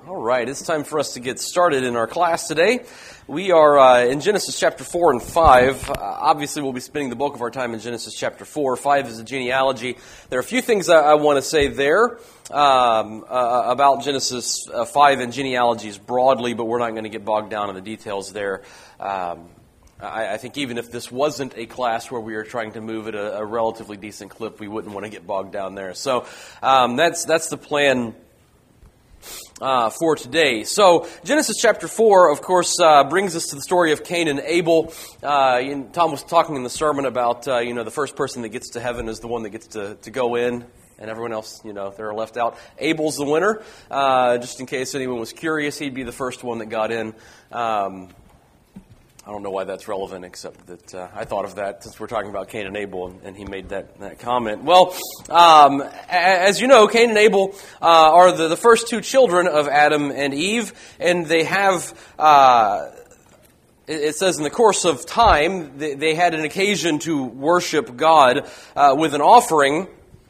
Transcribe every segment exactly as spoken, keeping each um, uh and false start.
All right, it's time for us to get started in our class today. We are uh, in Genesis chapter four and five. Uh, obviously, we'll be spending the bulk of our time in Genesis chapter four. five is a genealogy. There are a few things I, I want to say there um, uh, about Genesis uh, five and genealogies broadly, but we're not going to get bogged down in the details there. Um, I, I think even if this wasn't a class where we were trying to move at a, a relatively decent clip, we wouldn't want to get bogged down there. So um, that's that's the plan Uh, for today. So Genesis chapter four, of course, uh, brings us to the story of Cain and Abel. Uh, Tom was talking in the sermon about, uh, you know, the first person that gets to heaven is the one that gets to, to go in, and everyone else, you know, they're left out. Abel's the winner. Uh, just in case anyone was curious, he'd be the first one that got in. Um, I don't know why that's relevant, except that uh, I thought of that since we're talking about Cain and Abel, and, and he made that, that comment. Well, um, as you know, Cain and Abel uh, are the, the first two children of Adam and Eve, and they have, uh, it, it says in the course of time, they, they had an occasion to worship God uh, with an offering.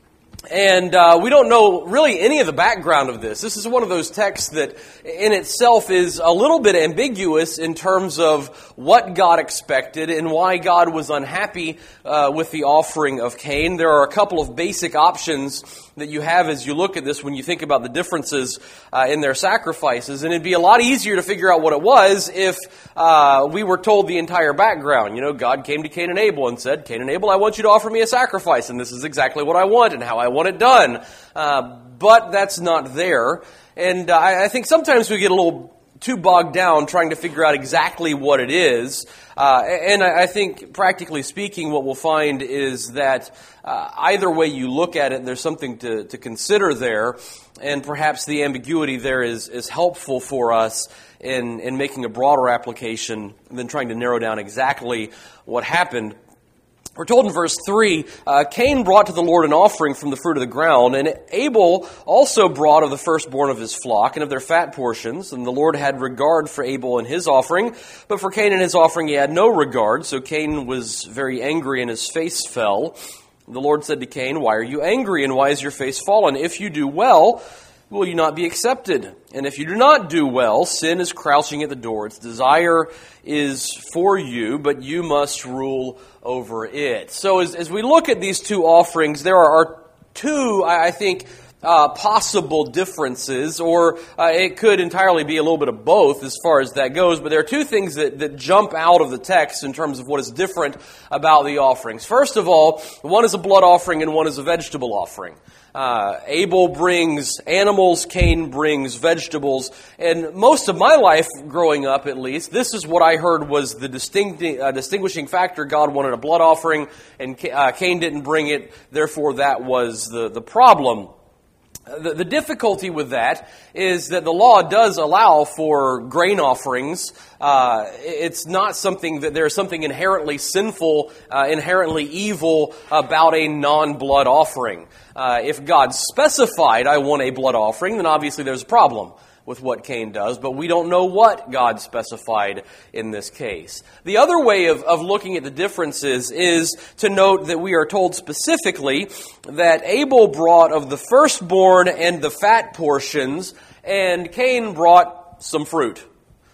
And uh, we don't know really any of the background of this. This is one of those texts that in itself is a little bit ambiguous in terms of what God expected and why God was unhappy uh, with the offering of Cain. There are a couple of basic options that you have as you look at this when you think about the differences uh, in their sacrifices. And it'd be a lot easier to figure out what it was if uh, we were told the entire background. You know, God came to Cain and Abel and said, Cain and Abel, I want you to offer me a sacrifice, and this is exactly what I want and how I want it done. Uh, but that's not there. And uh, I, I think sometimes we get a little too bogged down trying to figure out exactly what it is. Uh, and I, I think, practically speaking, what we'll find is that uh, either way you look at it, there's something to, to consider there. And perhaps the ambiguity there is, is helpful for us in, in making a broader application than trying to narrow down exactly what happened. We're told in verse three, uh, Cain brought to the Lord an offering from the fruit of the ground, and Abel also brought of the firstborn of his flock and of their fat portions. And the Lord had regard for Abel and his offering, but for Cain and his offering he had no regard. So Cain was very angry, and his face fell. The Lord said to Cain, Why are you angry, and why is your face fallen? If you do well, will you not be accepted? And if you do not do well, sin is crouching at the door. Its desire is for you, but you must rule over it. So as, as we look at these two offerings, there are, are two, I think, uh, possible differences, or uh, it could entirely be a little bit of both as far as that goes, but there are two things that, that jump out of the text in terms of what is different about the offerings. First of all, one is a blood offering and one is a vegetable offering. Uh, Abel brings animals, Cain brings vegetables, and most of my life growing up, at least, this is what I heard was the distinct, uh, distinguishing factor. God wanted a blood offering, and uh, Cain didn't bring it, therefore that was the, the problem. The, the difficulty with that is that the law does allow for grain offerings. Uh, it's not something that there's something inherently sinful, uh, inherently evil about a non-blood offering. Uh, if God specified, I want a blood offering, then obviously there's a problem with what Cain does, but we don't know what God specified in this case. The other way of, of looking at the differences is to note that we are told specifically that Abel brought of the firstborn and the fat portions, and Cain brought some fruit.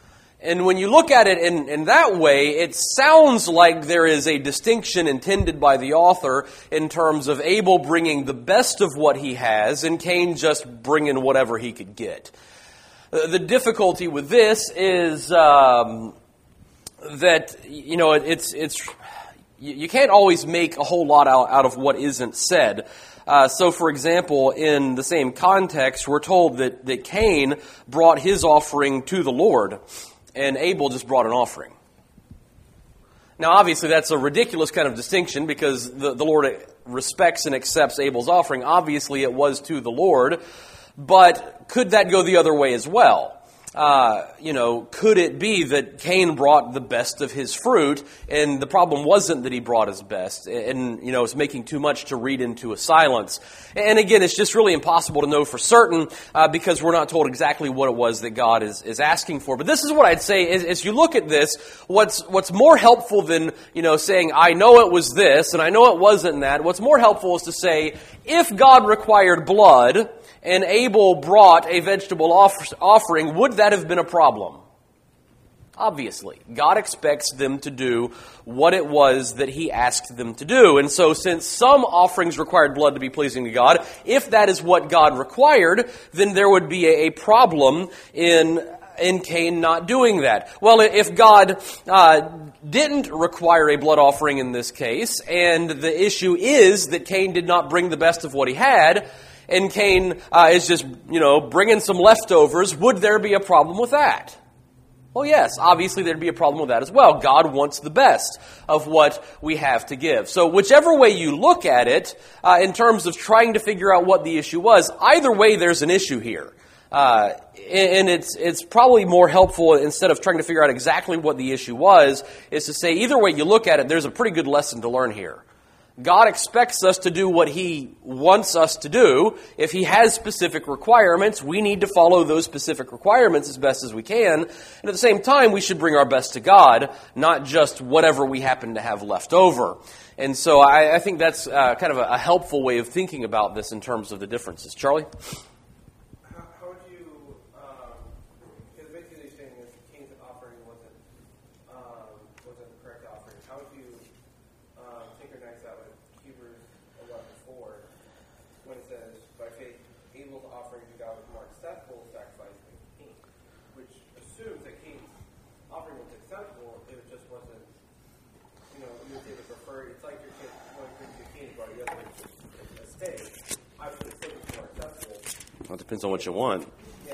And when you look at it in, in that way, it sounds like there is a distinction intended by the author in terms of Abel bringing the best of what he has and Cain just bringing whatever he could get. The difficulty with this is um, that, you know, it's it's you can't always make a whole lot out, out of what isn't said. Uh, so, for example, in the same context, we're told that, that Cain brought his offering to the Lord, and Abel just brought an offering. Now, obviously, that's a ridiculous kind of distinction because the, the Lord respects and accepts Abel's offering. Obviously, it was to the Lord. But could that go the other way as well? Uh, you know, could it be that Cain brought the best of his fruit, and the problem wasn't that he brought his best, and, you know, it's making too much to read into a silence. And again, it's just really impossible to know for certain, uh, because we're not told exactly what it was that God is, is asking for. But this is what I'd say, is, as you look at this, what's, what's more helpful than, you know, saying, I know it was this, and I know it wasn't that, what's more helpful is to say, if God required blood, and Abel brought a vegetable off- offering, would that have been a problem? Obviously. God expects them to do what it was that he asked them to do. And so since some offerings required blood to be pleasing to God, if that is what God required, then there would be a, a problem in in Cain not doing that. Well, if God uh, didn't require a blood offering in this case, and the issue is that Cain did not bring the best of what he had, and Cain uh, is just, you know, bringing some leftovers, would there be a problem with that? Well, yes, obviously there'd be a problem with that as well. God wants the best of what we have to give. So whichever way you look at it, uh, in terms of trying to figure out what the issue was, either way there's an issue here. Uh, and it's it's probably more helpful, instead of trying to figure out exactly what the issue was, is to say either way you look at it, there's a pretty good lesson to learn here. God expects us to do what He wants us to do. If He has specific requirements, we need to follow those specific requirements as best as we can. And at the same time, we should bring our best to God, not just whatever we happen to have left over. And so I, I think that's uh, kind of a, a helpful way of thinking about this in terms of the differences. Charlie? Well, it depends on what you want. Yeah.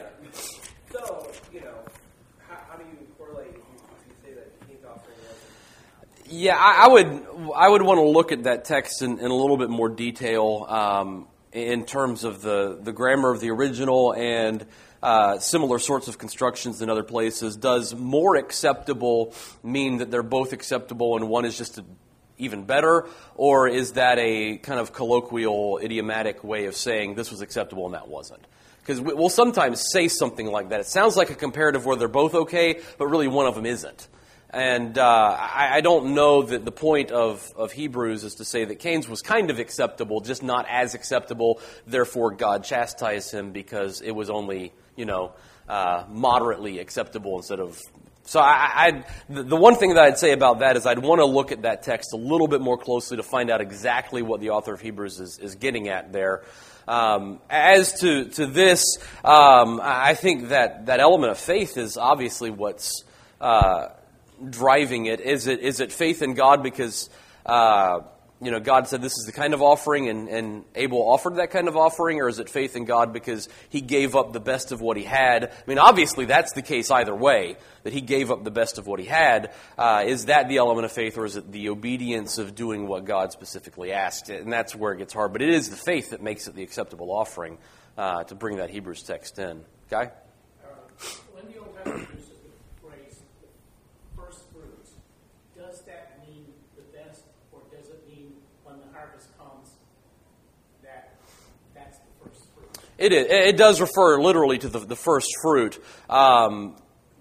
So, you know, how, how do you correlate if you, if you say that Cain's offering wasn't? Yeah, I, I would I would want to look at that text in, in a little bit more detail um, in terms of the, the grammar of the original and uh, similar sorts of constructions in other places. Does more acceptable mean that they're both acceptable and one is just a even better, or is that a kind of colloquial, idiomatic way of saying this was acceptable and that wasn't? Because we'll sometimes say something like that. It sounds like a comparative where they're both okay, but really one of them isn't. And uh, I, I don't know that the point of, of Hebrews is to say that Cain's was kind of acceptable, just not as acceptable, therefore God chastised him because it was only, you know, uh, moderately acceptable instead of... So I, I'd, the one thing that I'd say about that is I'd want to look at that text a little bit more closely to find out exactly what the author of Hebrews is, is getting at there. Um, as to to this, um, I think that, that element of faith is obviously what's uh, driving it. Is it is it faith in God because uh, you know God said this is the kind of offering and, and Abel offered that kind of offering, or is it faith in God because he gave up the best of what he had? I mean, obviously that's the case either way, that he gave up the best of what he had. Uh, is that the element of faith, or is it the obedience of doing what God specifically asked? And that's where it gets hard. But it is the faith that makes it the acceptable offering uh, to bring that Hebrews text in. Guy? Uh, when the Old Testament uses the phrase first fruits, does that mean the best, or does it mean when the harvest comes that that's the first fruit? It is. It does refer literally to the, the first fruit. Um,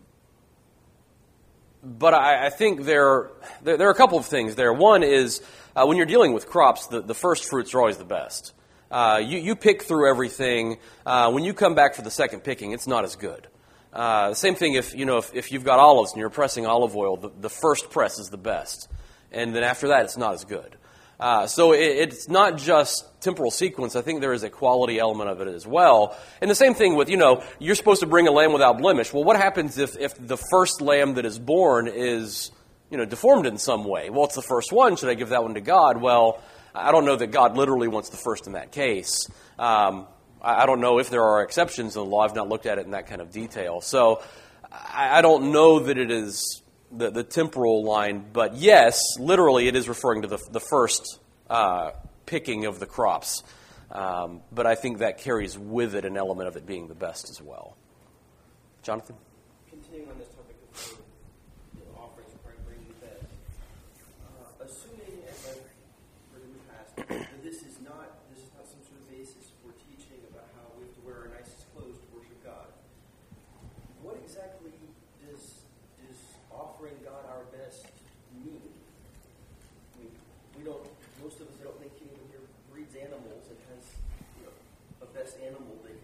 But I, I think there, there there are a couple of things there. One is uh, when you're dealing with crops, the, the first fruits are always the best. Uh, you, you pick through everything. Uh, when you come back for the second picking, it's not as good. Uh, the same thing if you know if, if you've got olives and you're pressing olive oil, the, the first press is the best, and then after that, it's not as good. Uh, so it, it's not just temporal sequence. I think there is a quality element of it as well. And the same thing with, you know, you're supposed to bring a lamb without blemish. Well, what happens if, if the first lamb that is born is, you know, deformed in some way? Well, it's the first one. Should I give that one to God? Well, I don't know that God literally wants the first in that case. Um, I, I don't know if there are exceptions in the law. I've not looked at it in that kind of detail. So I, I don't know that it is the, the temporal line. But yes, literally it is referring to the, the first uh picking of the crops. Um, but I think that carries with it an element of it being the best as well. Jonathan? Continuing on this topic of the offerings bring you that, uh, assuming, as I've heard in the past, that this is not this is not some sort of basis for teaching about how we have to wear our nicest clothes to worship God, what exactly does does offering God our best mean? I mean, we don't. Most of us, I don't think anyone here breeds animals and has, you know, a best animal they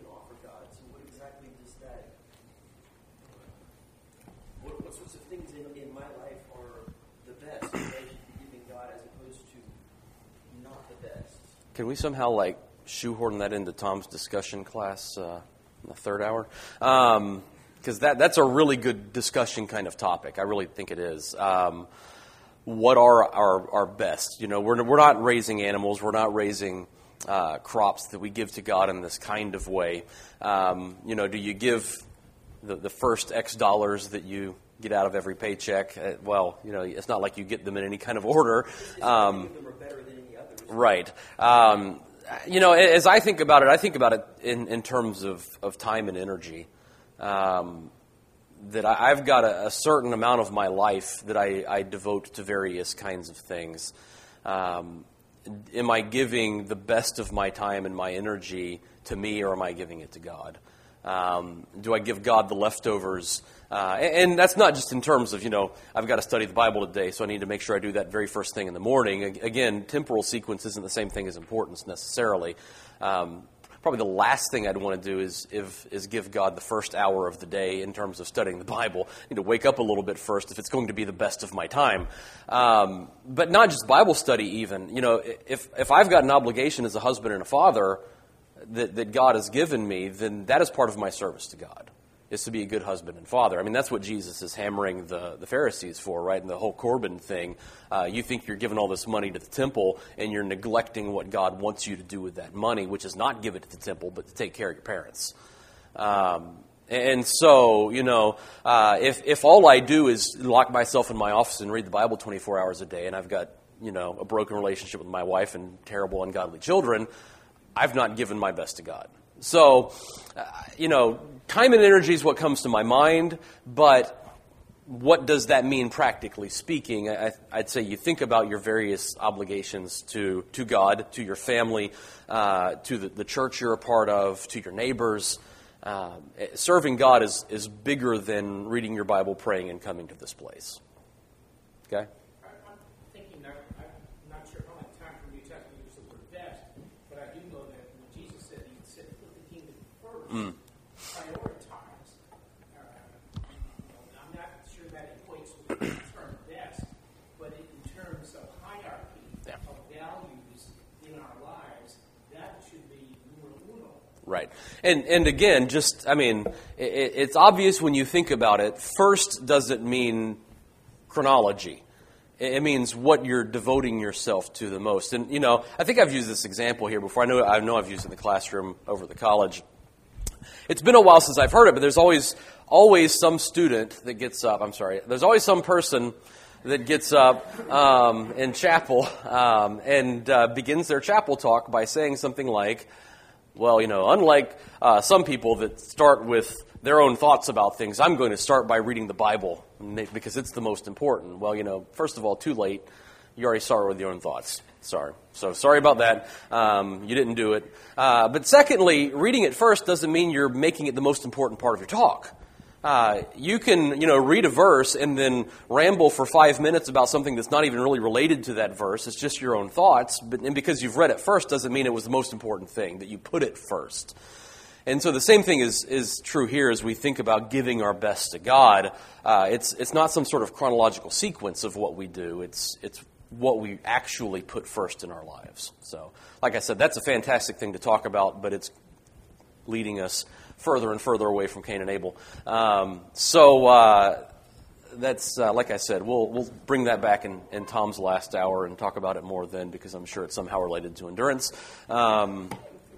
Can we somehow like shoehorn that into Tom's discussion class uh, in the third hour? Um, because that that's a really good discussion kind of topic. I really think it is. Um, what are our, our best? You know, we're we're not raising animals. We're not raising uh, crops that we give to God in this kind of way. Um, you know, do you give the, the first X dollars that you get out of every paycheck? Uh, well, you know, it's not like you get them in any kind of order. Um, them are better than any others. right. Um, you know, as I think about it, I think about it in, in terms of, of time and energy. Um, that I, I've got a, a certain amount of my life that I, I devote to various kinds of things. Um, am I giving the best of my time and my energy to me, or am I giving it to God? Um, do I give God the leftovers? Uh, and, and that's not just in terms of, you know, I've got to study the Bible today, so I need to make sure I do that very first thing in the morning. Again, temporal sequence isn't the same thing as importance necessarily. Um, probably the last thing I'd want to do is, if, is give God the first hour of the day in terms of studying the Bible. I need to wake up a little bit first if it's going to be the best of my time. Um, but not just Bible study even. You know, if, if I've got an obligation as a husband and a father that, that God has given me, then that is part of my service to God, is to be a good husband and father. I mean, that's what Jesus is hammering the, the Pharisees for, right? And the whole Corban thing. Uh, you think you're giving all this money to the temple, and you're neglecting what God wants you to do with that money, which is not give it to the temple, but to take care of your parents. Um, and so, you know, uh, if if all I do is lock myself in my office and read the Bible twenty-four hours a day, and I've got, you know, a broken relationship with my wife and terrible, ungodly children, I've not given my best to God. So, uh, you know, time and energy is what comes to my mind, but what does that mean practically speaking? I, I'd say you think about your various obligations to, to God, to your family, uh, to the, the church you're a part of, to your neighbors. Uh, serving God is, is bigger than reading your Bible, praying, and coming to this place. Okay? I'm thinking that I'm not sure how much time for New Testament use the word best, but I do know that when Jesus said he said put the kingdom first, Mm. prioritize. Uh, you know, I'm not sure that equates with the term best, but in terms of hierarchy Yeah. of values in our lives, that should be numero uno. Right. And and again, just, I mean, it, it's obvious when you think about it. First doesn't mean chronology. It means what you're devoting yourself to the most. And, you know, I think I've used this example here before. I know I know I've used it in the classroom over the college. It's been a while since I've heard it, but there's always always some student that gets up. I'm sorry. There's always some person that gets up um, in chapel um, and uh, begins their chapel talk by saying something like, well, you know, unlike uh, some people that start with their own thoughts about things, I'm going to start by reading the Bible because it's the most important. Well, you know, first of all, too late. You already started with your own thoughts. Sorry. So sorry about that. Um, you didn't do it. Uh, but secondly, reading it first doesn't mean you're making it the most important part of your talk. Uh, you can, you know, read a verse and then ramble for five minutes about something that's not even really related to that verse. It's just your own thoughts. But and because you've read it first doesn't mean it was the most important thing, that you put it first. And so the same thing is is true here as we think about giving our best to God. Uh, it's it's not some sort of chronological sequence of what we do. It's it's what we actually put first in our lives. So, like I said, that's a fantastic thing to talk about, but it's leading us further and further away from Cain and Abel. Um, so uh, that's, uh, like I said, we'll we'll bring that back in, in Tom's last hour and talk about it more then, because I'm sure it's somehow related to endurance. Um,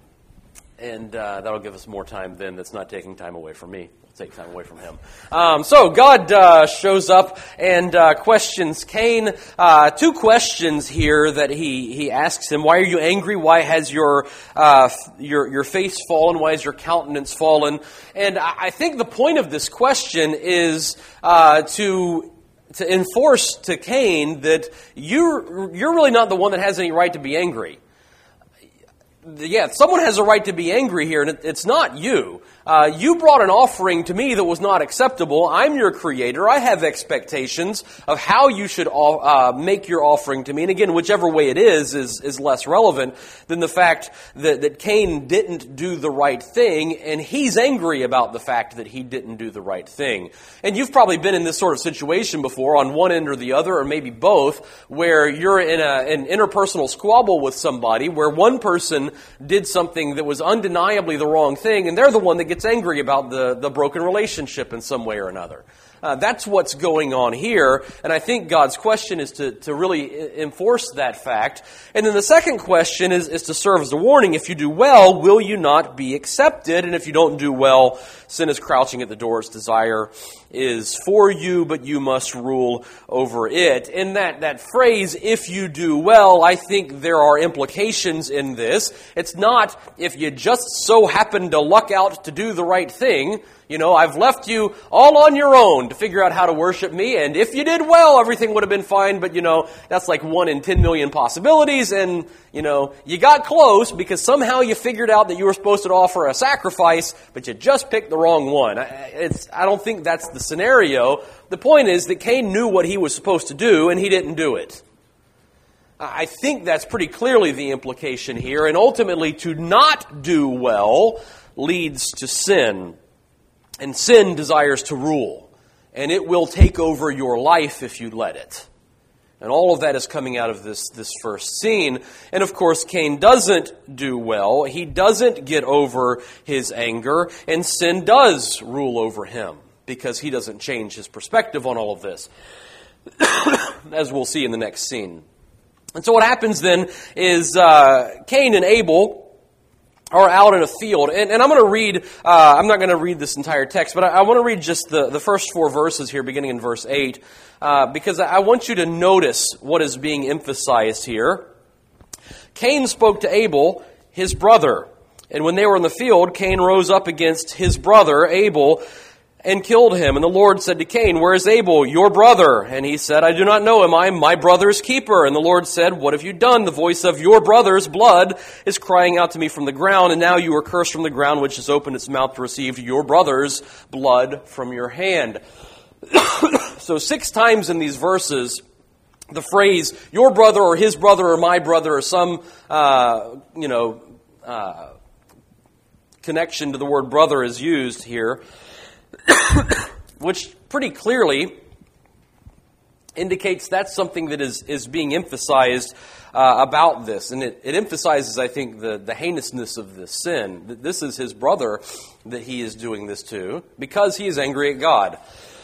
and uh, that'll give us more time then that's not taking time away from me. Take time away from him. Um, so God uh, shows up and uh, questions Cain. Uh, two questions here that he, he asks him. Why are you angry? Why has your uh, your your face fallen? Why has your countenance fallen? And I, I think the point of this question is uh, to to enforce to Cain that you're you're really not the one that has any right to be angry. Yeah, someone has a right to be angry here, and it, it's not you. Uh, you brought an offering to me that was not acceptable. I'm your creator. I have expectations of how you should uh, make your offering to me. And again, whichever way it is, is, is less relevant than the fact that, that Cain didn't do the right thing, and he's angry about the fact that he didn't do the right thing. And you've probably been in this sort of situation before, on one end or the other, or maybe both, where you're in a, an interpersonal squabble with somebody, where one person did something that was undeniably the wrong thing, and they're the one that gets angry about the, the broken relationship in some way or another. Uh, that's what's going on here, and I think God's question is to, to really enforce that fact. And then the second question is, is to serve as a warning. If you do well, will you not be accepted? And if you don't do well, sin is crouching at the door. Its desire is for you, but you must rule over it. In that, that phrase, if you do well, I think there are implications in this. It's not if you just so happen to luck out to do the right thing. You know, I've left you all on your own to figure out how to worship me, and if you did well, everything would have been fine, but, you know, that's like one in ten million possibilities, and, you know, you got close because somehow you figured out that you were supposed to offer a sacrifice, but you just picked the wrong one. It's, I don't think that's the scenario. The point is that Cain knew what he was supposed to do, and he didn't do it. I think that's pretty clearly the implication here, and ultimately to not do well leads to sin. And sin desires to rule, and it will take over your life if you let it. And all of that is coming out of this, this first scene. And of course, Cain doesn't do well. He doesn't get over his anger, and sin does rule over him because he doesn't change his perspective on all of this, as we'll see in the next scene. And so what happens then is uh, Cain and Abel are out in a field. And, and I'm going to read, uh, I'm not going to read this entire text, but I, I want to read just the, the first four verses here, beginning in verse eight, uh, because I, I want you to notice what is being emphasized here. Cain spoke to Abel, his brother. And when they were in the field, Cain rose up against his brother, Abel, and killed him. And the Lord said to Cain, "Where is Abel, your brother?" And he said, "I do not know him. I am my brother's keeper." And the Lord said, "What have you done? The voice of your brother's blood is crying out to me from the ground, and now you are cursed from the ground, which has opened its mouth to receive your brother's blood from your hand." So six times in these verses, the phrase, your brother or his brother or my brother or some, uh, you know, uh, connection to the word brother is used here, which pretty clearly indicates that's something that is, is being emphasized uh, about this. And it, it emphasizes, I think, the, the heinousness of this sin. That this is his brother that he is doing this to because he is angry at God.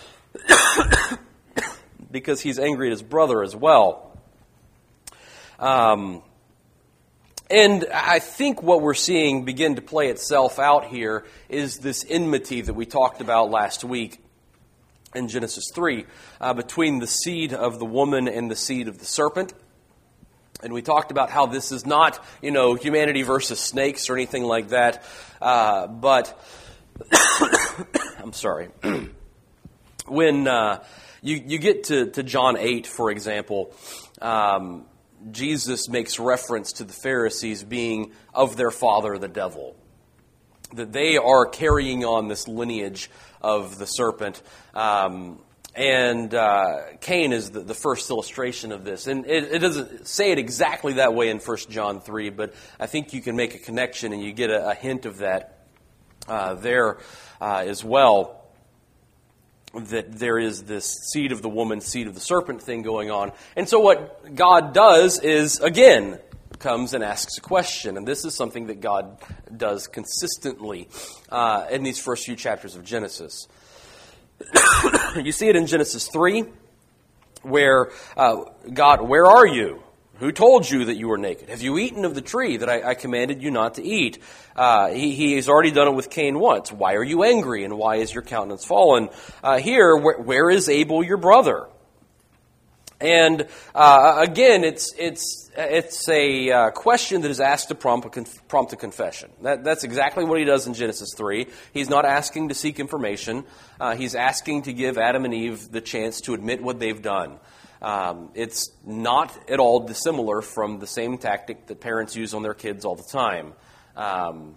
Because he's angry at his brother as well. Um, and I think what we're seeing begin to play itself out here is this enmity that we talked about last week in Genesis three, uh, between the seed of the woman and the seed of the serpent. And we talked about how this is not, you know, humanity versus snakes or anything like that. Uh, but, I'm sorry. when uh, you, you get to, to John eight, for example, um, Jesus makes reference to the Pharisees being of their father, the devil. That they are carrying on this lineage of the serpent. Um, and uh, Cain is the, the first illustration of this. And it, it doesn't say it exactly that way in First John three, but I think you can make a connection and you get a, a hint of that uh, there uh, as well. That there is this seed of the woman, seed of the serpent thing going on. And so what God does is, again, comes and asks a question. And this is something that God does consistently uh, in these first few chapters of Genesis. You see it in Genesis three, where uh, God, where are you? Who told you that you were naked? Have you eaten of the tree that I, I commanded you not to eat? Uh, he, he has already done it with Cain once. Why are you angry, and why is your countenance fallen? Uh, here, where, where is Abel, your brother? And uh, again, it's it's it's a uh, question that is asked to prompt a, conf- prompt a confession. That, that's exactly what he does in Genesis three. He's not asking to seek information. Uh, he's asking to give Adam and Eve the chance to admit what they've done. Um, it's not at all dissimilar from the same tactic that parents use on their kids all the time. Um,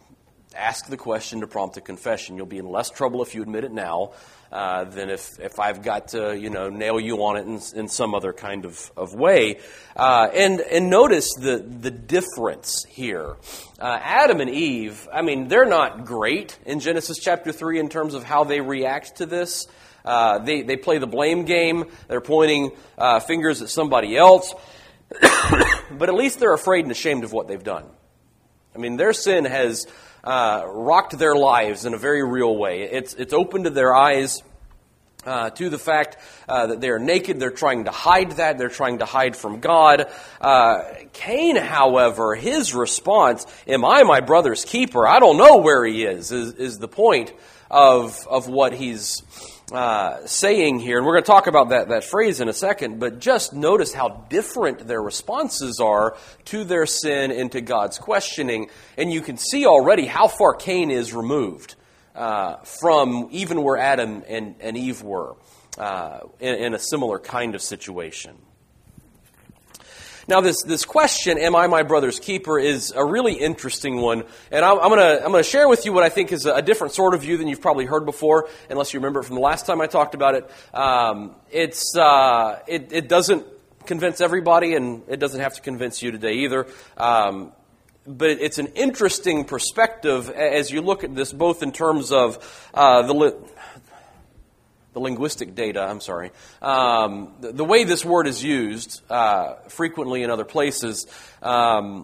ask the question to prompt a confession. You'll be in less trouble if you admit it now uh, than if, if I've got to, you know, nail you on it in, in some other kind of, of way. Uh, and and notice the, the difference here. Uh, Adam and Eve, I mean, they're not great in Genesis chapter three in terms of how they react to this. Uh, they, they play the blame game. They're pointing uh, fingers at somebody else. But at least they're afraid and ashamed of what they've done. I mean, their sin has uh, rocked their lives in a very real way. It's it's opened to their eyes uh, to the fact uh, that they are naked. They're trying to hide that. They're trying to hide from God. Uh, Cain, however, his response, "Am I my brother's keeper? I don't know where he is," is, is the point of of what he's Uh, saying here, and we're going to talk about that, that phrase in a second, but just notice how different their responses are to their sin and to God's questioning, and you can see already how far Cain is removed uh, from even where Adam and, and Eve were uh, in, in a similar kind of situation. Now, this, this question, am I my brother's keeper, is a really interesting one. And I'm, I'm going to I'm going to share with you what I think is a different sort of view than you've probably heard before, unless you remember it from the last time I talked about it. Um, it's uh, it, it doesn't convince everybody, and it doesn't have to convince you today either. Um, but it's an interesting perspective as you look at this, both in terms of uh, the... Li- The linguistic data, I'm sorry. Um, the, the way this word is used uh, frequently in other places, um,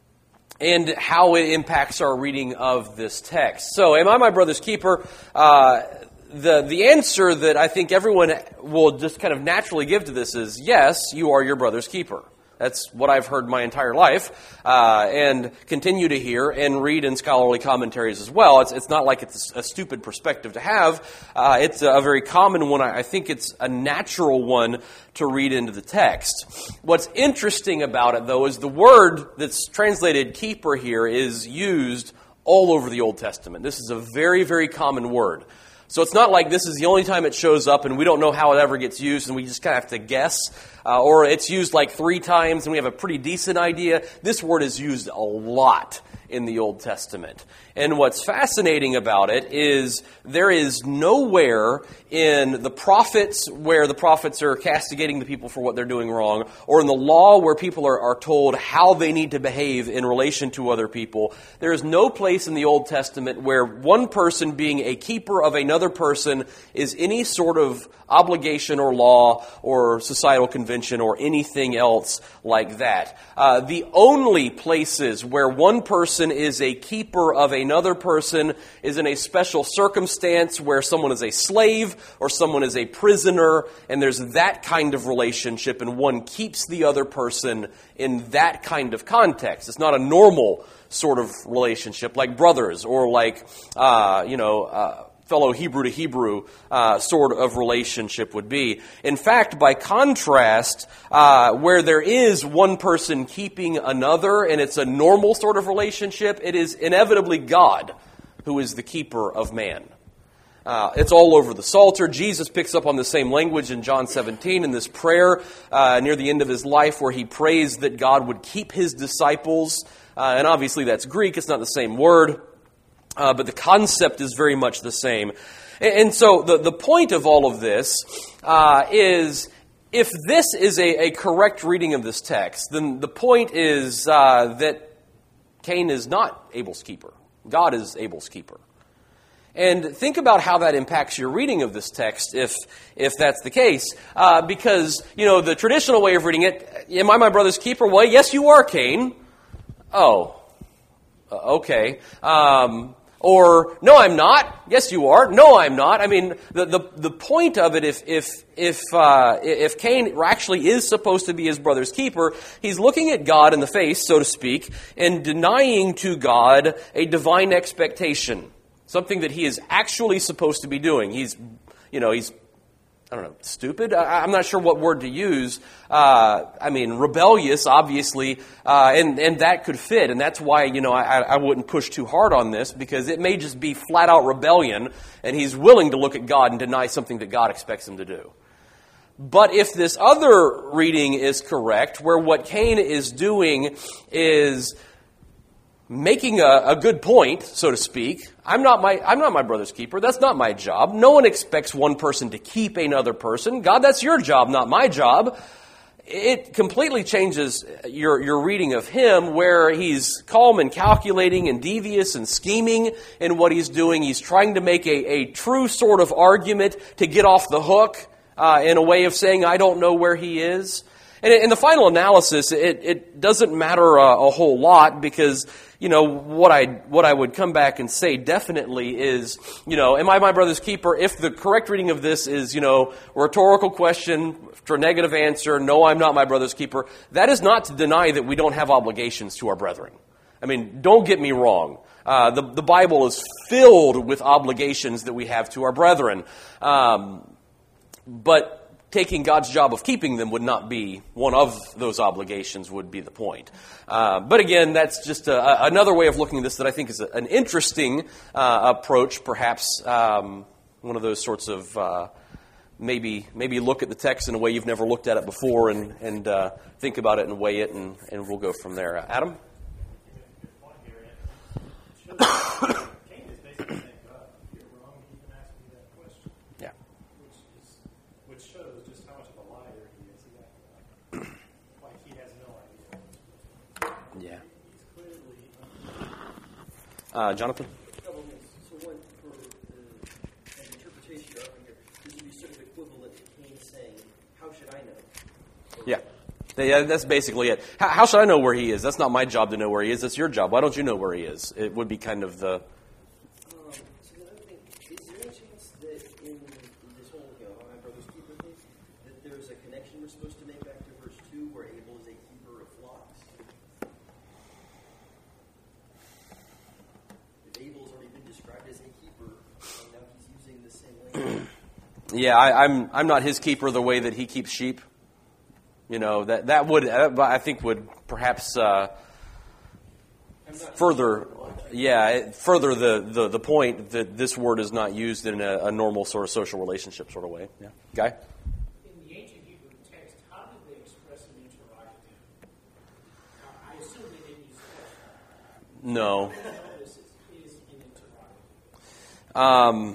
and how it impacts our reading of this text. So, am I my brother's keeper? Uh, the the answer that I think everyone will just kind of naturally give to this is, yes, you are your brother's keeper. That's what I've heard my entire life, uh, and continue to hear and read in scholarly commentaries as well. It's it's not like it's a stupid perspective to have. Uh, it's a very common one. I think it's a natural one to read into the text. What's interesting about it, though, is the word that's translated keeper here is used all over the Old Testament. This is a very, very common word. So it's not like this is the only time it shows up and we don't know how it ever gets used and we just kind of have to guess. Uh, or it's used like three times and we have a pretty decent idea. This word is used a lot in the Old Testament. And what's fascinating about it is there is nowhere in the prophets where the prophets are castigating the people for what they're doing wrong, or in the law where people are, are told how they need to behave in relation to other people. There is no place in the Old Testament where one person being a keeper of another person is any sort of obligation or law or societal convention or anything else like that. Uh, the only places where one person is a keeper of another person is in a special circumstance where someone is a slave or someone is a prisoner, and there's that kind of relationship, and one keeps the other person in that kind of context. It's not a normal sort of relationship like brothers or like, uh, you know, uh, fellow Hebrew to Hebrew uh, sort of relationship would be. In fact, by contrast, uh, where there is one person keeping another and it's a normal sort of relationship, it is inevitably God who is the keeper of man. Uh, it's all over the Psalter. Jesus picks up on the same language in John seventeen in this prayer uh, near the end of his life where he prays that God would keep his disciples. Uh, and obviously that's Greek. It's not the same word. Uh, but the concept is very much the same. And, and so the, the point of all of this uh, is, if this is a, a correct reading of this text, then the point is uh, that Cain is not Abel's keeper. God is Abel's keeper. And think about how that impacts your reading of this text if if that's the case. Uh, because, you know, the traditional way of reading it, am I my brother's keeper? Well, yes, you are, Cain. Oh, okay. Um... Or, no, I'm not. Yes, you are. No, I'm not. I mean, the the, the point of it, if if if uh, if Cain actually is supposed to be his brother's keeper, he's looking at God in the face, so to speak, and denying to God a divine expectation, something that he is actually supposed to be doing. He's, you know, he's, I don't know, stupid? I, I'm not sure what word to use. Uh, I mean, rebellious, obviously, uh, and, and that could fit. And that's why, you know, I, I wouldn't push too hard on this, because it may just be flat-out rebellion, and he's willing to look at God and deny something that God expects him to do. But if this other reading is correct, where what Cain is doing is making a, a good point, so to speak. I'm not my I'm not my brother's keeper. That's not my job. No one expects one person to keep another person. God, that's your job, not my job. It completely changes your, your reading of him, where he's calm and calculating and devious and scheming in what he's doing. He's trying to make a, a true sort of argument to get off the hook uh, in a way of saying, I don't know where he is. And in the final analysis, it, it doesn't matter a, a whole lot, because, you know, what I what I would come back and say definitely is, you know, am I my brother's keeper? If the correct reading of this is, you know, rhetorical question for a negative answer, no, I'm not my brother's keeper, that is not to deny that we don't have obligations to our brethren. I mean, don't get me wrong. Uh, the, the Bible is filled with obligations that we have to our brethren. Um, but taking God's job of keeping them would not be one of those obligations, would be the point. Uh, but again, that's just a, another way of looking at this that I think is a, an interesting uh, approach, perhaps um, one of those sorts of uh, maybe maybe look at the text in a way you've never looked at it before, and, and uh, think about it and weigh it, and, and we'll go from there. Uh, Adam? Uh, Jonathan? A couple of things. So one, for the, an interpretation you're offering here, this would be sort of equivalent to Cain saying, how should I know? Yeah. Yeah, that's basically it. How, how should I know where he is? That's not my job to know where he is. That's your job. Why don't you know where he is? It would be kind of the... Um, so the other thing, is there any chance that in, in this whole, you know, my brother's keeper thing, that there's a connection we're supposed to make back to verse two, where Abel is a keeper of flocks? Abel's already been described as a keeper, and now he's using the same language. Yeah, I, I'm I'm not his keeper the way that he keeps sheep. You know, that that would uh, I think would perhaps uh, further, yeah, further the, the, the point that this word is not used in a, a normal sort of social relationship sort of way. Yeah, Guy? In the ancient Hebrew text, how did they express an interrogative? I assume they didn't use that. No. This is, is an interrogative. Um,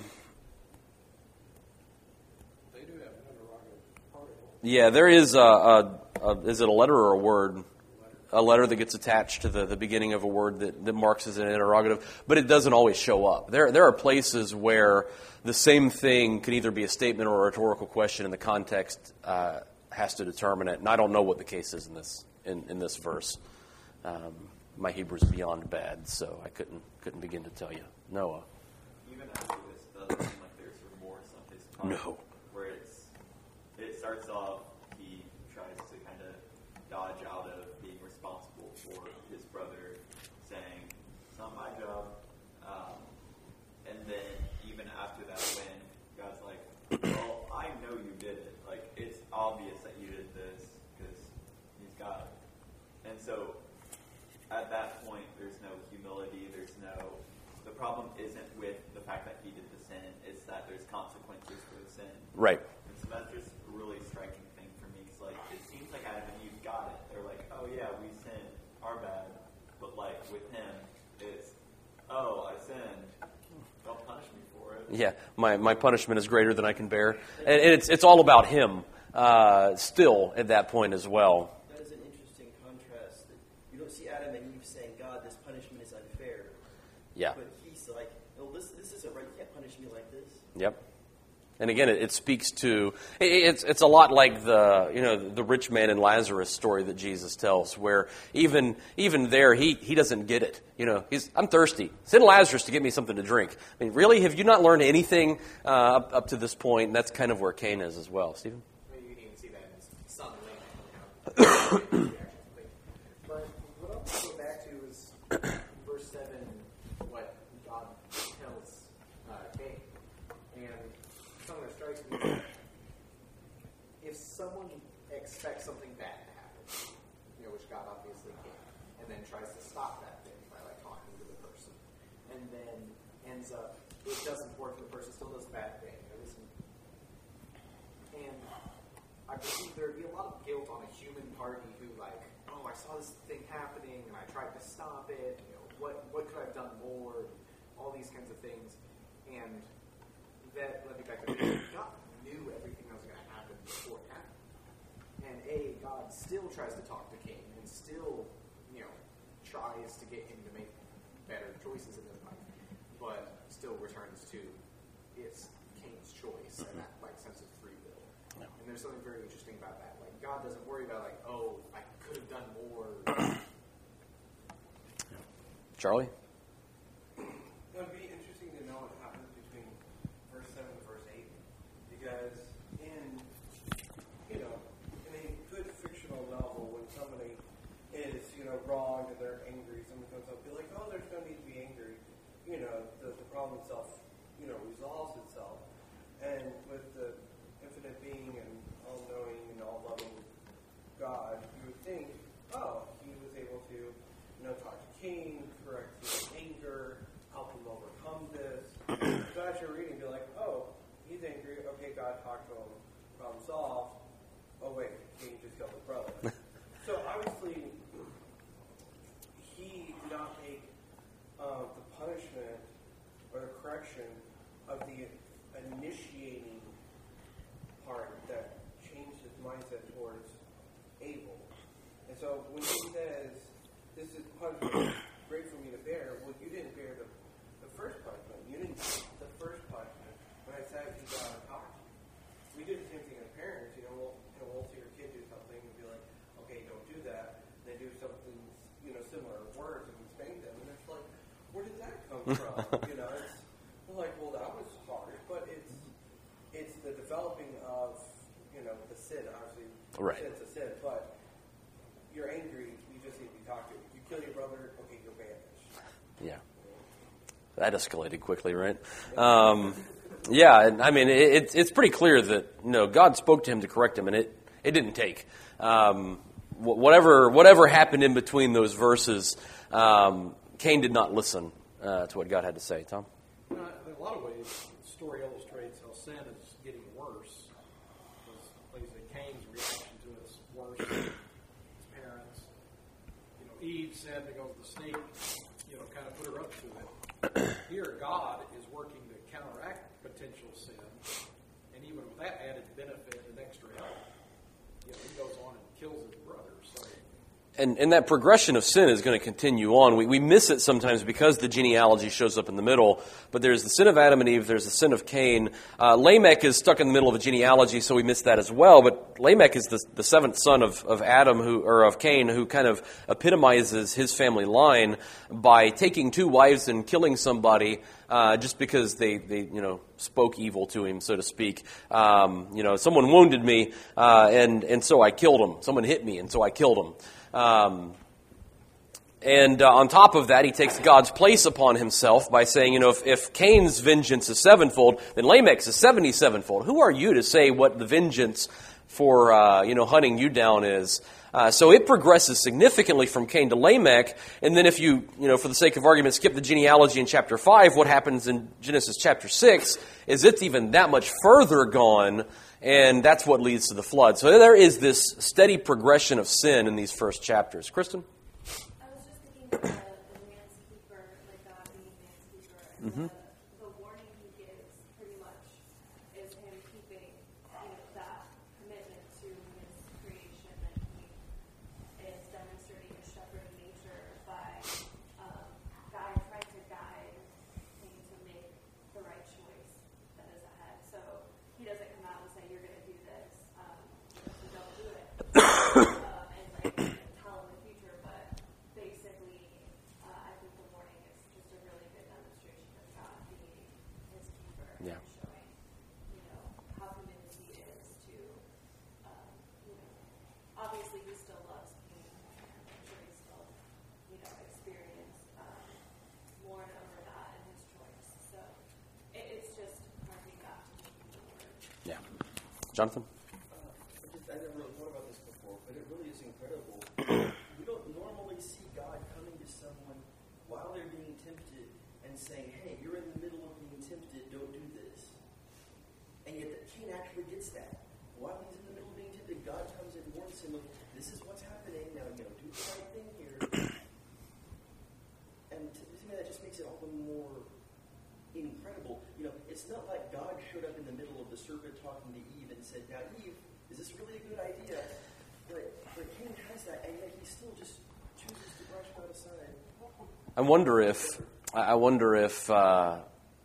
They do have an interrogative particle. yeah, there is a, a, a, is it a letter or a word? A letter that gets attached to the, the beginning of a word that, that marks as an interrogative, but it doesn't always show up. There there are places where the same thing can either be a statement or a rhetorical question, and the context uh, has to determine it. And I don't know what the case is in this in, in this verse. Um, my Hebrew is beyond bad, so I couldn't couldn't begin to tell you. Noah. Even after this, doesn't seem like there's remorse on his part. No. Where it's it starts off, he tries to kind of dodge out of being responsible for his brother, saying it's not my job. Um, and then even after that, when God's like, "Well, I know you did it. Like it's obvious that you did this because he's God." And so at that point, there's no humility. There's no. The problem isn't with the fact that he did the sin; it's that there's consequences for the sin. Right. And so that's just a really striking thing for me. It's like it seems like Adam and Eve got it. They're like, "Oh yeah, we sinned, our bad," but like with him, it's, "Oh, I sinned. Don't punish me for it." Yeah, my, my punishment is greater than I can bear, and, and it's it's all about him uh, still at that point as well. That is an interesting contrast. That you don't see Adam and Eve saying, "God, this punishment is unfair." Yeah. But he's like, "No, this this isn't right. You can't punish me like this." Yep. And again, it, it speaks to it, it's it's a lot like the you know the rich man and Lazarus story that Jesus tells, where even even there he, he doesn't get it. You know, he's I'm thirsty. Send Lazarus to get me something to drink. I mean, really, have you not learned anything uh, up up to this point? And that's kind of where Cain is as well, Stephen. Well, you can even see that in his son Laban. But what I want to go back to is verse seven, what God tells uh, Cain. And something that strikes me, if someone expects something bad to happen, you know, which God obviously can, and then tries to stop that thing by like talking to the person, and then ends up, it doesn't work, and the person still does a bad thing. You know, this, and I believe there'd be a lot of guilt on a human party who like, oh, I saw this thing happening and I tried to stop it. You know, what what could I have done more? All these kinds of things, and that led me back to God knew everything that was going to happen before it happened. And A, God still tries to talk to Cain and still, you know, tries to get him to make better choices in his life, but still returns to it's Cain's choice and that like sense of free will. Yeah. And there's something very interesting about that. Like God doesn't worry about like, oh, I could have done more. Charlie? It would be interesting to know what happens between verse seven and verse eight, because in, you know, in a good fictional novel, when somebody is, you know, wronged and they're angry, someone comes up and be like, oh, there's no need to be angry. You know, the, the problem itself, you know, resolves itself. And with the infinite being and all-knowing and all-loving God, you would think, oh, he was able to, you know, talk to Cain, correct his anger, help him overcome this. So as you're reading, you're like, oh, he's angry. Okay, God talked to him. Problem solved. Oh, wait, Cain just killed his brother. So obviously, he did not take uh, the punishment or the correction of the initiating part that changed his mindset towards Abel. And so when he says, this is punishment great for me to bear, well, you didn't bear the, the first punishment. You didn't get the first punishment when I sat you down and talked to you. We do the same thing as parents. You know, we'll, you know, we'll see your kid do something and be like, okay, don't do that. They do something, you know, similar words and we spank them. And it's like, where did that come from? You know, it's we're like, well, that was hard. But it's it's the developing of, you know, the sin, obviously. Right. Sin's a sin. But you're angry, you just need to be talked to. You kill your brother, okay, you're banished. Yeah. That escalated quickly, right? Um, yeah, and I mean, it, it's it's pretty clear that, you know, God spoke to him to correct him, and it, it didn't take. Um, wh- whatever whatever happened in between those verses, um, Cain did not listen uh, to what God had to say. Tom? Uh, in a lot of ways, the story illustrates how sin is getting worse. Because, like I said, Cain's reaction to it is worse than his parents. You know, Eve sinned because the snake, you know, kind of put her up to it. Here, God is working to counteract potential sin, and even with that added benefit and extra help, you know, he goes on and kills his brother. So. And, and that progression of sin is going to continue on. We, we miss it sometimes because the genealogy shows up in the middle. But there's the sin of Adam and Eve. There's the sin of Cain. Uh, Lamech is stuck in the middle of a genealogy, so we miss that as well. But Lamech is the, the seventh son of, of Adam, who or of Cain, who kind of epitomizes his family line by taking two wives and killing somebody uh, just because they, they you know spoke evil to him, so to speak. Um, you know, someone wounded me, uh, and and so I killed him. Someone hit me, and so I killed him. Um, and uh, on top of that, he takes God's place upon himself by saying, you know, if, if Cain's vengeance is sevenfold, then Lamech's is seventy-sevenfold. Who are you to say what the vengeance for, uh, you know, hunting you down is? Uh, so it progresses significantly from Cain to Lamech. And then if you, you know, for the sake of argument, skip the genealogy in chapter five, what happens in Genesis chapter six is it's even that much further gone. And that's what leads to the flood. So there is this steady progression of sin in these first chapters. Kristen? I was just thinking of the, the man's keeper, like God being man's keeper. And Mm-hmm. the, the warning he gives pretty much is him keeping, you know, that commitment to his creation, that he is demonstrating his shepherd nature by um, God trying to guide him to make the right choice that is ahead. So he doesn't come out and say, you're going to do this, um, so don't do it. uh, and like tell him the future, but basically, uh, I think the warning is just a really good demonstration of God being his keeper Yeah. and showing, you know, how committed he is to, um, you know, obviously he still loves Cain. I'm sure he still, you know, experienced um, mourn over that in his choice. So it, it's just harking back to the word. Yeah. Jonathan? Uh, I, just, I never really thought about this before, but it really is incredible. We don't normally see God coming to someone while they're being tempted and saying, hey, you're in the middle of being tempted, don't do this. And yet Cain actually gets that. While he's in the middle of being tempted, God comes and warns him, look, this is what's happening, now, you know, do the right thing here. And the serpent talking to Eve and said, now Eve, is this really a good idea? But, but Cain has that, and yet he still just chooses to brush that aside. I wonder if, I wonder if, uh,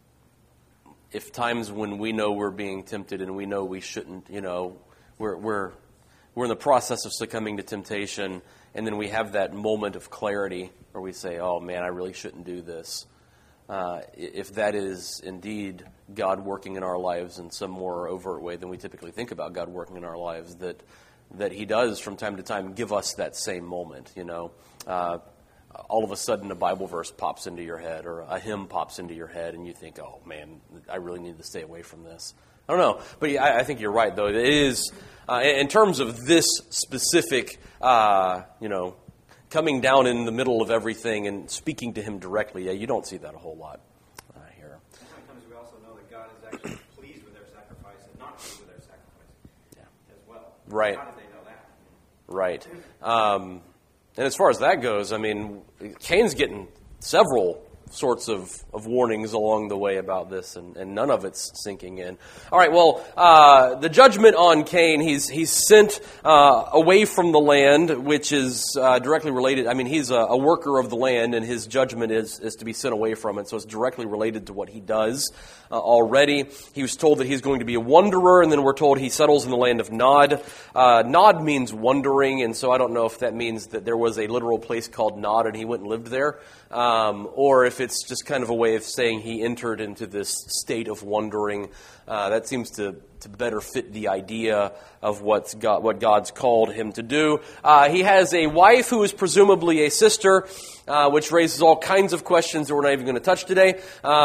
if times when we know we're being tempted and we know we shouldn't, you know, we're we're we're in the process of succumbing to temptation, and then we have that moment of clarity where we say, "Oh man, I really shouldn't do this." Uh, if that is indeed God working in our lives in some more overt way than we typically think about God working in our lives, that that He does from time to time give us that same moment, you know. Uh, all of a sudden a Bible verse pops into your head or a hymn pops into your head and you think, oh man, I really need to stay away from this. I don't know, but I, I think you're right, though. It is, uh, in terms of this specific, uh, you know, coming down in the middle of everything and speaking to Him directly, yeah, you don't see that a whole lot uh, here. Sometimes we also know that God is actually pleased with their sacrifice and not pleased with their sacrifice yeah. as well. Right. How did they know that? Right. Um, and as far as that goes, I mean, Cain's getting several sorts of, of warnings along the way about this, and, and none of it's sinking in. All right, well, uh, the judgment on Cain, he's he's sent uh, away from the land, which is uh, directly related. I mean, he's a, a worker of the land, and his judgment is, is to be sent away from it, so it's directly related to what he does uh, already. He was told that he's going to be a wanderer, and then we're told he settles in the land of Nod. Uh, Nod means wandering, and so I don't know if that means that there was a literal place called Nod, and he went and lived there, um, or if it's just kind of a way of saying he entered into this state of wandering. Uh, that seems to, to better fit the idea of what's God, what God's called him to do. Uh, he has a wife who is presumably a sister, uh, which raises all kinds of questions that we're not even going to touch today.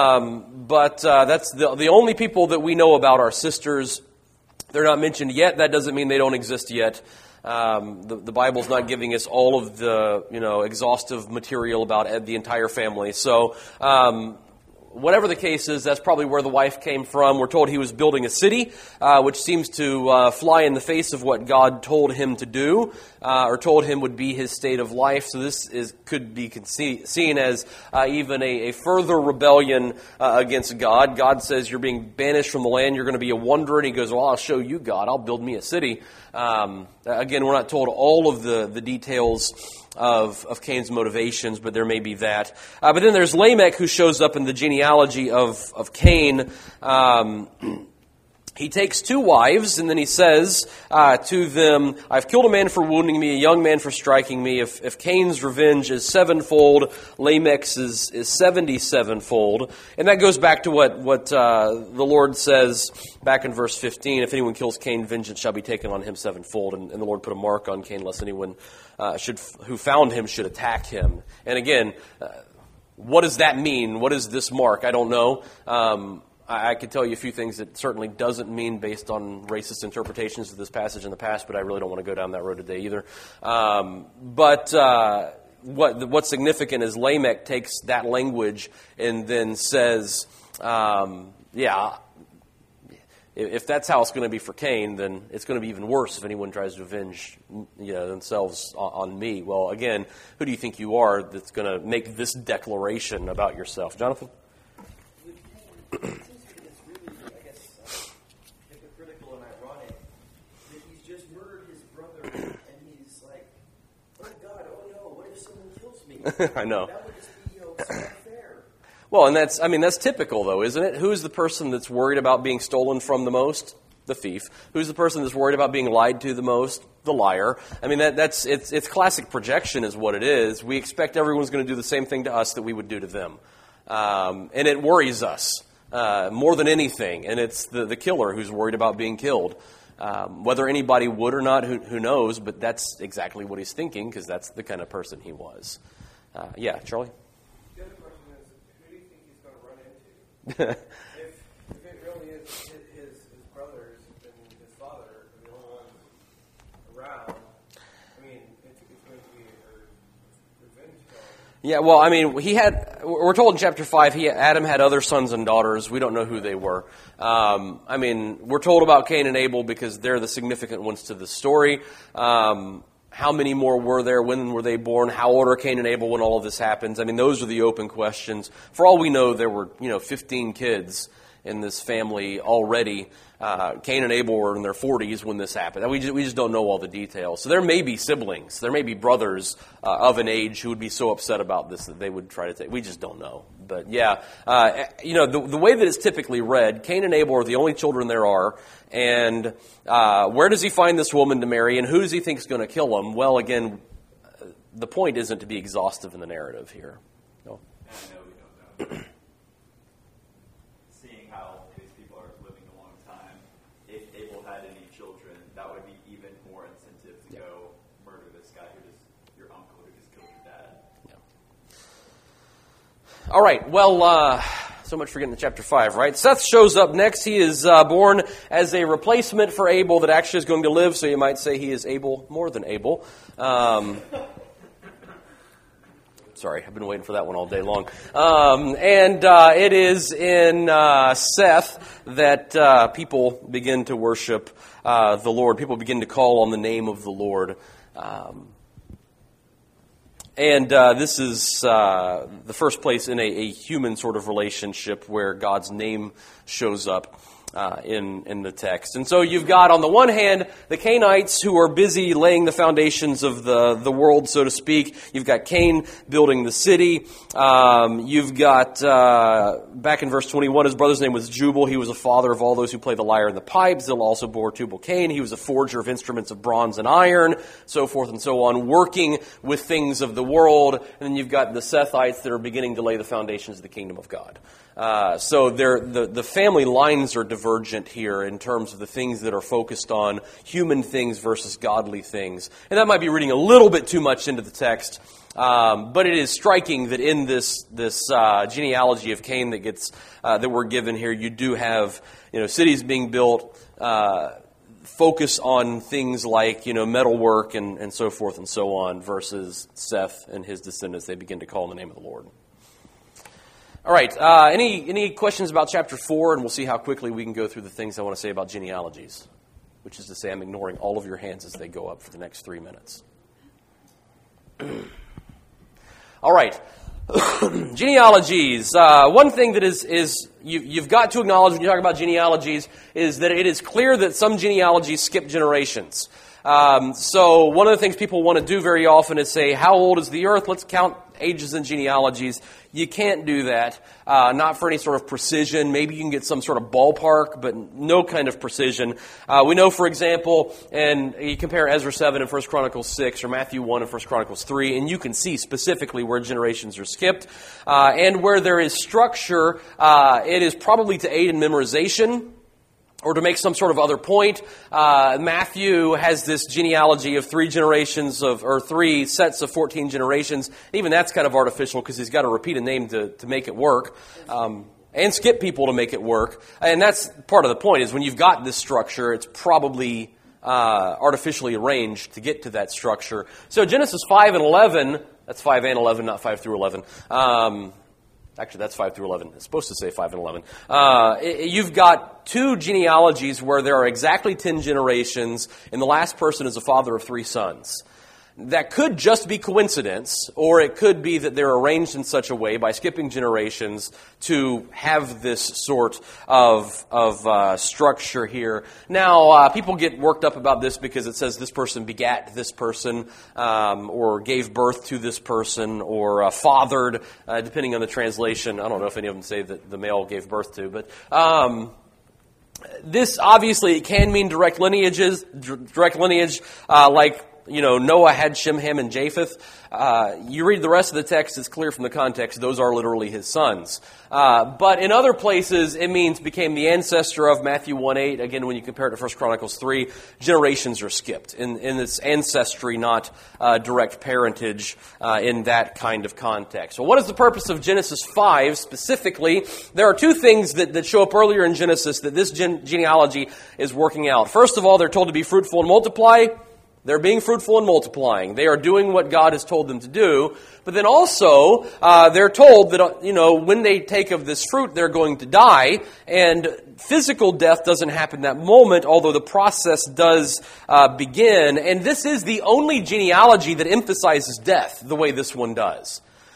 Um, but uh, that's the, the only people that we know about are sisters. They're not mentioned yet. That doesn't mean they don't exist yet. Um, the, the Bible's not giving us all of the, you know, exhaustive material about the entire family. So, um, whatever the case is, that's probably where the wife came from. We're told he was building a city, uh, which seems to uh, fly in the face of what God told him to do, uh, or told him would be his state of life. So this is could be conce- seen as uh, even a, a further rebellion uh, against God. God says, you're being banished from the land, you're going to be a wanderer. And he goes, well, I'll show you, God. I'll build me a city. Um, again, we're not told all of the, the details of, of Cain's motivations, but there may be that. Uh, but then there's Lamech, who shows up in the genealogy of, of Cain. Um, he takes two wives, and then he says uh, to them, I've killed a man for wounding me, a young man for striking me. If, if Cain's revenge is sevenfold, Lamech's is, is seventy-sevenfold. And that goes back to what, what uh, the Lord says back in verse fifteen, if anyone kills Cain, vengeance shall be taken on him sevenfold. And, and the Lord put a mark on Cain, lest anyone uh, should who found him should attack him. And again, uh, what does that mean? What is this mark? I don't know. Um, I, I could tell you a few things that certainly doesn't mean based on racist interpretations of this passage in the past, but I really don't want to go down that road today either. Um, but uh, what what's significant is Lamech takes that language and then says, um, yeah, if that's how it's going to be for Cain, then it's going to be even worse if anyone tries to avenge, you know, themselves on, on me. Well, again, who do you think you are that's going to make this declaration about yourself? Jonathan? With Cain, it seems to me it's really, I guess, uh, hypocritical and ironic that he's just murdered his brother and he's like, oh God, oh no, what if someone kills me? I know. That would just be, you know, so unfair. Well, and that's, I mean, that's typical, though, isn't it? Who's the person that's worried about being stolen from the most? The thief. Who's the person that's worried about being lied to the most? The liar. I mean, that, that's it's it's classic projection is what it is. We expect everyone's going to do the same thing to us that we would do to them. Um, and it worries us uh, more than anything. And it's the, the killer who's worried about being killed. Um, whether anybody would or not, who, who knows? But that's exactly what he's thinking, because that's the kind of person he was. Uh, yeah, Charlie? The other question is, who do you think he's going to run into? if, if it really is his, his, his brothers and his father are the only ones around, I mean, it's, it's going to be a revenge killing. Yeah, well, I mean, he had, we're told in chapter five, he, Adam had other sons and daughters. We don't know who they were. Um, I mean, we're told about Cain and Abel because they're the significant ones to the story. Um, How many more were there? When were they born? How old are Cain and Abel when all of this happens? I mean, those are the open questions. For all we know, there were, you know, fifteen kids, in this family already. Uh, Cain and Abel were in their forties when this happened. We just, we just don't know all the details. So there may be siblings, there may be brothers uh, of an age who would be so upset about this that they would try to take. We just don't know. But yeah, uh, you know, the, the way that it's typically read, Cain and Abel are the only children there are. And uh, where does he find this woman to marry, and who does he think is going to kill him? Well, again, the point isn't to be exhaustive in the narrative here. No? And I know we don't know. Seeing how these people are living a long time, if Abel had any children, that would be even more incentive to Yeah. go murder this guy who just, your uncle who just killed your dad. Yeah. All right, well, uh, so much for getting to chapter five, right? Seth shows up next. He is uh, born as a replacement for Abel that actually is going to live, so you might say he is Abel more than Abel. Um, sorry, I've been waiting for that one all day long. Um, and uh, it is in uh, Seth that uh, people begin to worship uh, the Lord. People begin to call on the name of the Lord. Um And uh, this is uh, the first place in a, a human sort of relationship where God's name shows up uh, in, in the text. And so you've got, on the one hand, the Cainites who are busy laying the foundations of the, the world, so to speak. You've got Cain building the city. Um, you've got, uh, back in verse twenty-one, his brother's name was Jubal. He was a father of all those who play the lyre and the pipe. Zillah also bore Tubal-Cain. He was a forger of instruments of bronze and iron, so forth and so on, working with things of the world. And then you've got the Sethites that are beginning to lay the foundations of the kingdom of God. Uh, so the, the family lines are divergent here in terms of the things that are focused on human things versus godly things. And that might be reading a little bit too much into the text, um, but it is striking that in this this uh, genealogy of Cain that gets uh, that we're given here, you do have, you know, cities being built, uh, focus on things like, you know, metalwork and, and so forth and so on, versus Seth and his descendants. They begin to call on the name of the Lord. All right, uh, any any questions about chapter four, and we'll see how quickly we can go through the things I want to say about genealogies, which is to say I'm ignoring all of your hands as they go up for the next three minutes. All right, genealogies. Uh, one thing that is, is you, you've got to acknowledge when you talk about genealogies is that it is clear that some genealogies skip generations. Um, so one of the things people want to do very often is say, how old is the earth? Let's count ages and genealogies. You can't do that, uh, not for any sort of precision. Maybe you can get some sort of ballpark, but no kind of precision. Uh, we know, for example, and you compare Ezra seven and First Chronicles six, or Matthew one and First Chronicles three, and you can see specifically where generations are skipped. Uh, and where there is structure, uh, it is probably to aid in memorization, or to make some sort of other point. Uh, Matthew has this genealogy of three generations of, or three sets of fourteen generations. Even that's kind of artificial because he's got to repeat a name to, to make it work. Um, and skip people to make it work. And that's part of the point, is when you've got this structure, it's probably uh, artificially arranged to get to that structure. So Genesis five and eleven, that's five and eleven, not five through eleven. Um, Actually, that's five through eleven. It's supposed to say five and eleven. Uh, you've got two genealogies where there are exactly ten generations, and the last person is a father of three sons. That could just be coincidence, or it could be that they're arranged in such a way by skipping generations to have this sort of of uh, structure here. Now, uh, people get worked up about this because it says this person begat this person, um, or gave birth to this person, or uh, fathered, uh, depending on the translation. I don't know if any of them say that the male gave birth to, but um, this obviously can mean direct lineages, direct lineage, uh, like. You know, Noah had Shem, Ham, and Japheth. Uh, you read the rest of the text, it's clear from the context, those are literally his sons. Uh, but in other places, it means became the ancestor of Matthew one eight. Again, when you compare it to First Chronicles three, generations are skipped. In, in its ancestry, not uh, direct parentage uh, in that kind of context. So what is the purpose of Genesis five specifically? There are two things that, that show up earlier in Genesis that this gen- genealogy is working out. First of all, they're told to be fruitful and multiply. They're being fruitful and multiplying. They are doing what God has told them to do. But then also, uh, they're told that, you know, when they take of this fruit, they're going to die. And physical death doesn't happen that moment, although the process does uh, begin. And this is the only genealogy that emphasizes death the way this one does.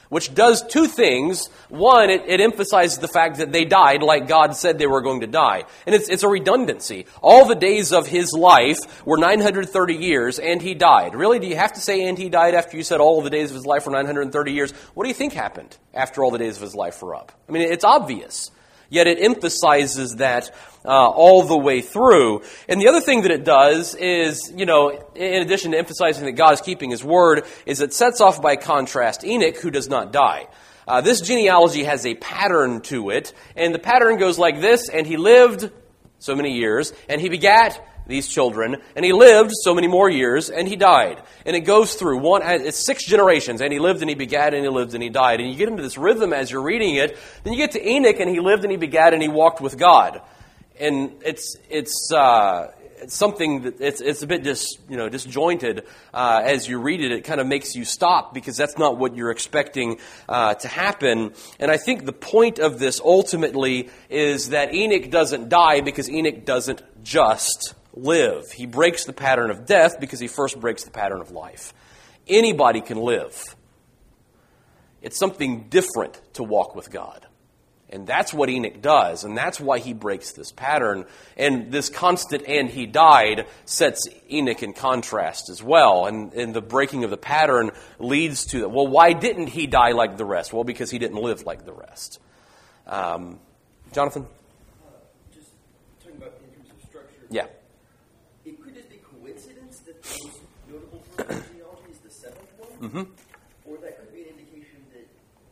which does two things. One, it, it emphasizes the fact that they died like God said they were going to die. And it's, it's a redundancy. All the days of his life were nine hundred thirty years, and he died. Really, do you have to say and he died after you said all the days of his life were nine hundred thirty years? What do you think happened after all the days of his life were up? I mean, it's obvious. Yet it emphasizes that uh, all the way through. And the other thing that it does is, you know, in addition to emphasizing that God is keeping his word, is it sets off by contrast Enoch, who does not die. Uh, this genealogy has a pattern to it, and the pattern goes like this: and he lived so many years, and he begat these children, and he lived so many more years, and he died. And it goes through one, it's six generations, and he lived and he begat, and he lived and he died. And you get into this rhythm as you're reading it. Then you get to Enoch, and he lived and he begat, and he walked with God. And it's it's uh, it's something that it's it's a bit dis you know disjointed uh, as you read it. It kind of makes you stop, because that's not what you're expecting uh, to happen. And I think the point of this ultimately is that Enoch doesn't die because Enoch doesn't just live. He breaks the pattern of death because he first breaks the pattern of life. Anybody can live. It's something different to walk with God. And that's what Enoch does, and that's why he breaks this pattern. And this constant "and he died" sets Enoch in contrast as well. And, and the breaking of the pattern leads to that. Well, why didn't he die like the rest? Well, because he didn't live like the rest. Um, Jonathan? Uh, just talking about in terms of structure. Yeah. It could just be coincidence that the most notable part of the genealogy is the seventh one, Mm-hmm. or that could be an indication that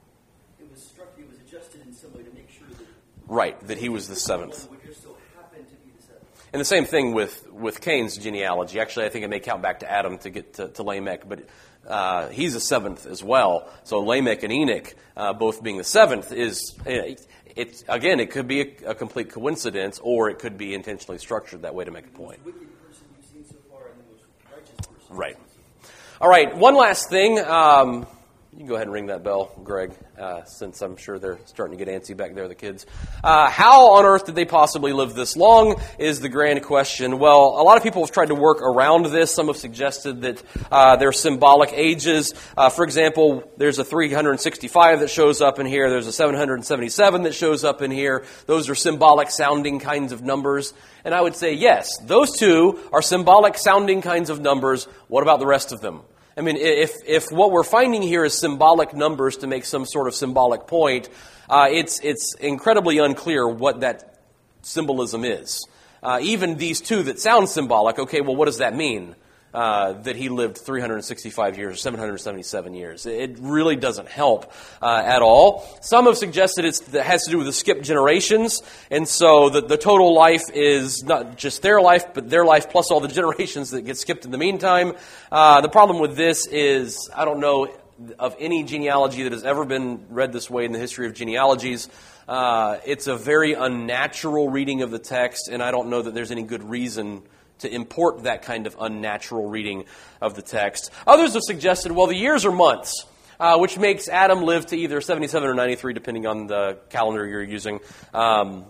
it was struck, it was adjusted in some way to make sure that Right, that he was the seventh. would just so happen to be the seventh. And the same thing with, with Cain's genealogy. Actually, I think it may count back to Adam to get to, to Lamech, but uh, he's a seventh as well. So Lamech and Enoch, uh, both being the seventh, is it, it, again, it could be a, a complete coincidence, or it could be intentionally structured that way to make a point. The most wicked person you've seen so far and the most righteous person. Right. All right, one last thing. Um, you can go ahead and ring that bell, Greg, uh, since I'm sure they're starting to get antsy back there, the kids. Uh, how on earth did they possibly live this long is the grand question. Well, a lot of people have tried to work around this. Some have suggested that uh, they're symbolic ages. Uh, for example, there's a three hundred sixty-five that shows up in here. There's a seven hundred seventy-seven that shows up in here. Those are symbolic sounding kinds of numbers. And I would say, yes, those two are symbolic sounding kinds of numbers. What about the rest of them? I mean, if if what we're finding here is symbolic numbers to make some sort of symbolic point, uh, it's it's incredibly unclear what that symbolism is. Uh, even these two that sound symbolic, okay, well, what does that mean? Uh, that he lived three hundred sixty-five years or seven hundred seventy-seven years. It really doesn't help uh, at all. Some have suggested it's, it has to do with the skipped generations, and so the, the total life is not just their life, but their life plus all the generations that get skipped in the meantime. Uh, the problem with this is, I don't know of any genealogy that has ever been read this way in the history of genealogies. Uh, it's a very unnatural reading of the text, and I don't know that there's any good reason to import that kind of unnatural reading of the text. Others have suggested, well, the years are months, uh, which makes Adam live to either seventy-seven or ninety-three, depending on the calendar you're using um,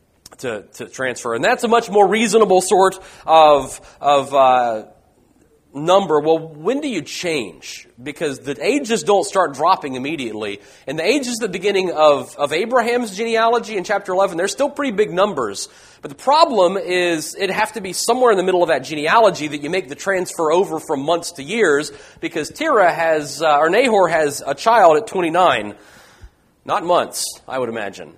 to, to transfer. And that's a much more reasonable sort of, of uh, number. Well, when do you change? Because the ages don't start dropping immediately. And the ages at the beginning of, of Abraham's genealogy in chapter eleven, they're still pretty big numbers. But the problem is it'd have to be somewhere in the middle of that genealogy that you make the transfer over from months to years, because Terah has, uh, or Nahor has a child at twenty-nine. Not months, I would imagine.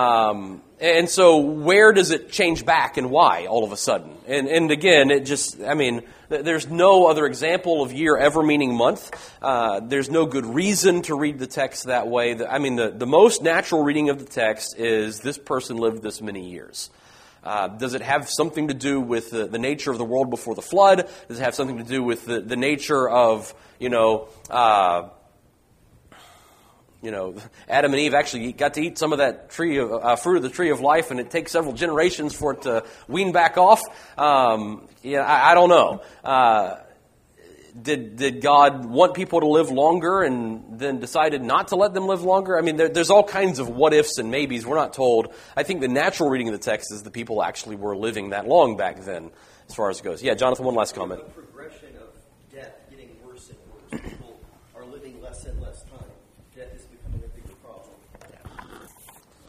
Um, and so where does it change back and why all of a sudden? And, and again, it just, I mean, th- there's no other example of year ever meaning month. Uh, there's no good reason to read the text that way. The, I mean, the, the most natural reading of the text is this person lived this many years. Uh, does it have something to do with the, the nature of the world before the flood? Does it have something to do with the, the nature of, you know, uh, you know, Adam and Eve actually got to eat some of that tree of, uh, fruit of the tree of life, and it takes several generations for it to wean back off? Um, yeah, I, I don't know. Uh, Did did God want people to live longer and then decided not to let them live longer? I mean, there, there's all kinds of what-ifs and maybes. We're not told. I think the natural reading of the text is the people actually were living that long back then, as far as it goes. Yeah, Jonathan, one last comment. The progression of death getting worse and worse. People are living less and less time. Death is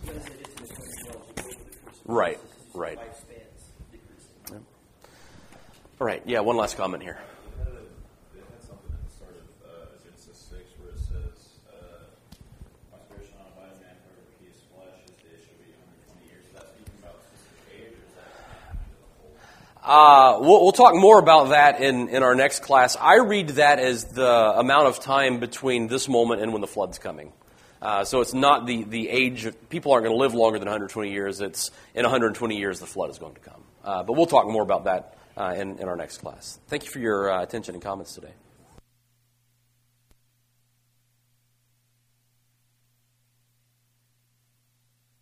because it is an eternal knowledge over the course of Right, because his right. lifespan's decreasing. All right, yeah, one last comment here. They had, a, they had something at the start of uh, Genesis six where it says, uh, "My spirit shall not abide in man forever, but he is flesh, his days shall be one hundred twenty years." Is that speaking about a specific age, or is that the whole? Uh, we'll, we'll talk more about that in, in our next class. I read that as the amount of time between this moment and when the flood's coming. Uh, so it's not the, the age of, people aren't going to live longer than one hundred twenty years. It's in one hundred twenty years the flood is going to come. Uh, but we'll talk more about that uh, in, in our next class. Thank you for your uh, attention and comments today.